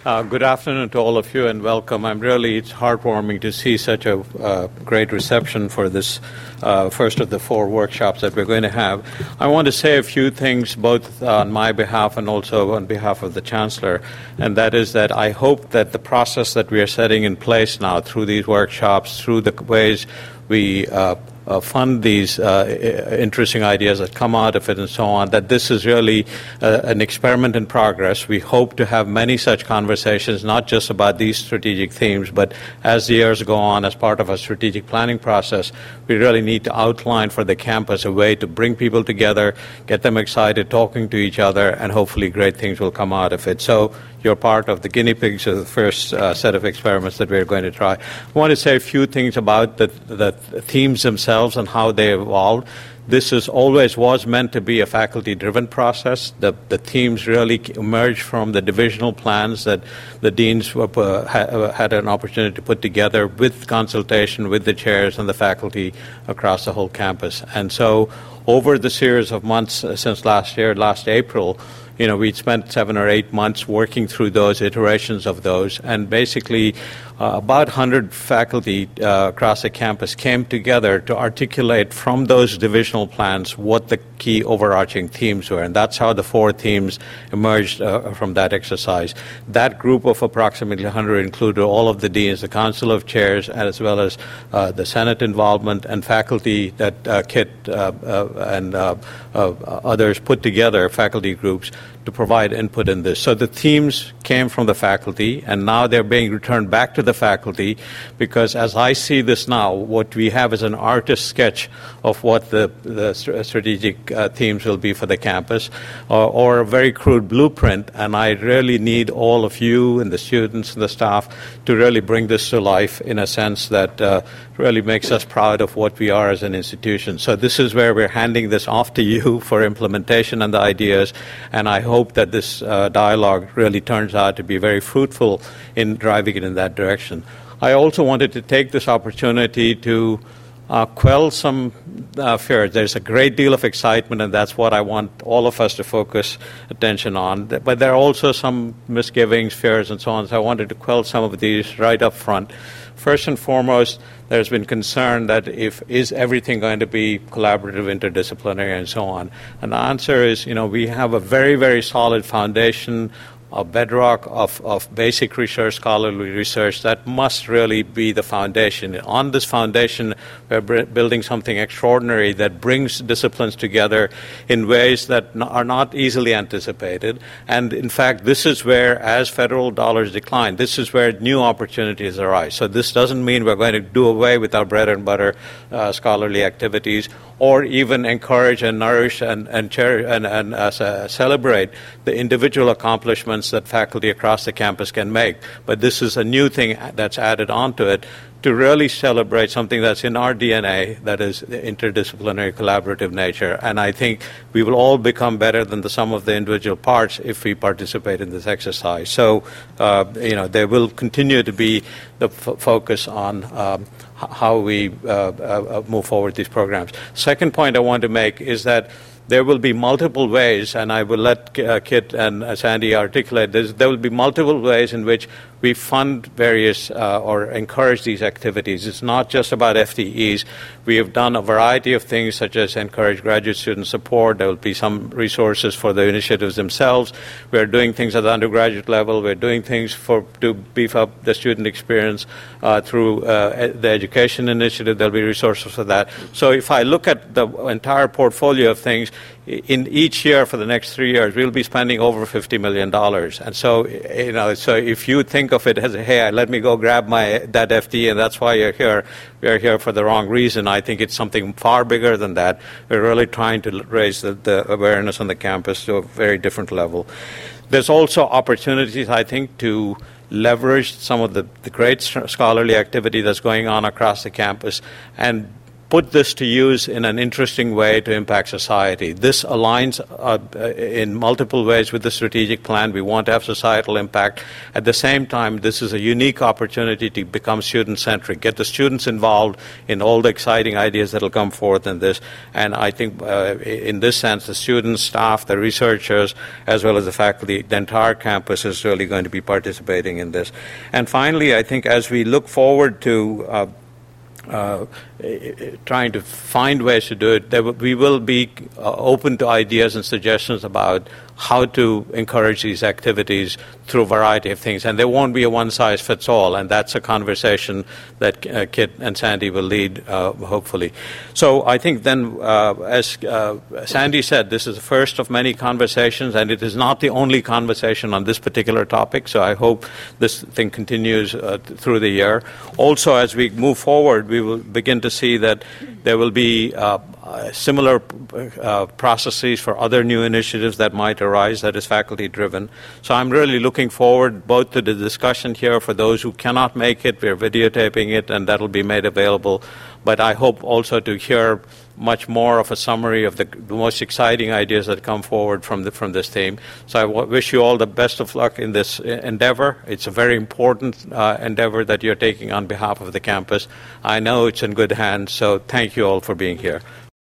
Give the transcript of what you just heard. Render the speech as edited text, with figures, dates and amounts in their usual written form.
Good afternoon to all of you and welcome. It's heartwarming to see such a great reception for this first of the 4 workshops that we're going to have. I want to say a few things both on my behalf and also on behalf of the Chancellor, and that is that I hope that the process that we are setting in place now through these workshops, through the ways we fund these interesting ideas that come out of it and so on, that this is really an experiment in progress. We hope to have many such conversations, not just about these strategic themes, but as the years go on, as part of our strategic planning process, we really need to outline for the campus a way to bring people together, get them excited, talking to each other, and hopefully great things will come out of it. So you're part of the guinea pigs of the first set of experiments that we're going to try. I want to say a few things about the themes themselves and how they evolved. This always was meant to be a faculty-driven process. The themes really emerged from the divisional plans that the deans had an opportunity to put together with consultation with the chairs and the faculty across the whole campus. And so over the series of months since last April, we'd spent 7 or 8 months working through those iterations of those, and basically about 100 faculty across the campus came together to articulate from those divisional plans what the key overarching themes were, and that's how the 4 themes emerged from that exercise. That group of approximately 100 included all of the deans, the Council of Chairs, as well as the Senate involvement and faculty that Kit and others put together, faculty groups, to provide input in this. So the themes came from the faculty, and now they're being returned back to the faculty, because as I see this now, what we have is an artist's sketch of what the strategic themes will be for the campus, or a very crude blueprint, and I really need all of you and the students and the staff to really bring this to life in a sense that really makes us proud of what we are as an institution. So this is where we're handing this off to you for implementation and the ideas, and I hope that this dialogue really turns out to be very fruitful in driving it in that direction. I also wanted to take this opportunity to quell some fears. There's a great deal of excitement, and that's what I want all of us to focus attention on. But there are also some misgivings, fears, and so on, so I wanted to quell some of these right up front. First and foremost, there's been concern that is everything going to be collaborative, interdisciplinary, and so on? And the answer is, we have a very, very solid foundation, a bedrock of basic research, scholarly research that must really be the foundation. On this foundation, we're building something extraordinary that brings disciplines together in ways that are not easily anticipated. And in fact, this is where, as federal dollars decline, this is where new opportunities arise. So this doesn't mean we're going to do away with our bread and butter scholarly activities, or even encourage and nourish and cherish and celebrate the individual accomplishments that faculty across the campus can make. But this is a new thing that's added onto it to really celebrate something that's in our DNA, that is the interdisciplinary collaborative nature. And I think we will all become better than the sum of the individual parts if we participate in this exercise. So, there will continue to be the focus on how we move forward these programs. Second point I want to make is that there will be multiple ways, and I will let Kit and Sandy articulate this, there will be multiple ways in which we fund various or encourage these activities. It's not just about FTEs. We have done a variety of things, such as encourage graduate student support. There will be some resources for the initiatives themselves. We're doing things at the undergraduate level. We're doing things to beef up the student experience through the education initiative. There'll be resources for that. So if I look at the entire portfolio of things, in each year for the next 3 years, we'll be spending over $50 million. And so, so if you think of it as, hey, let me go grab that FTE, and that's why you're here, we're here for the wrong reason. I think it's something far bigger than that. We're really trying to raise the awareness on the campus to a very different level. There's also opportunities, I think, to leverage some of the great scholarly activity that's going on across the campus and put this to use in an interesting way to impact society. This aligns in multiple ways with the strategic plan. We want to have societal impact. At the same time, this is a unique opportunity to become student-centric, get the students involved in all the exciting ideas that will come forth in this. And I think in this sense, the students, staff, the researchers, as well as the faculty, the entire campus is really going to be participating in this. And finally, I think as we look forward to trying to find ways to do it, we will be open to ideas and suggestions about how to encourage these activities through a variety of things. And there won't be a one-size-fits-all, and that's a conversation that Kit and Sandy will lead, hopefully. So I think then, as Sandy said, this is the first of many conversations, and it is not the only conversation on this particular topic, so I hope this thing continues through the year. Also, as we move forward, we will begin to see that there will be similar processes for other new initiatives that might arise that is faculty-driven. So I'm really looking forward both to the discussion here for those who cannot make it. We're videotaping it, and that will be made available. But I hope also to hear much more of a summary of the most exciting ideas that come forward from this theme. So I wish you all the best of luck in this endeavor. It's a very important endeavor that you're taking on behalf of the campus. I know it's in good hands, so thank you all for being here.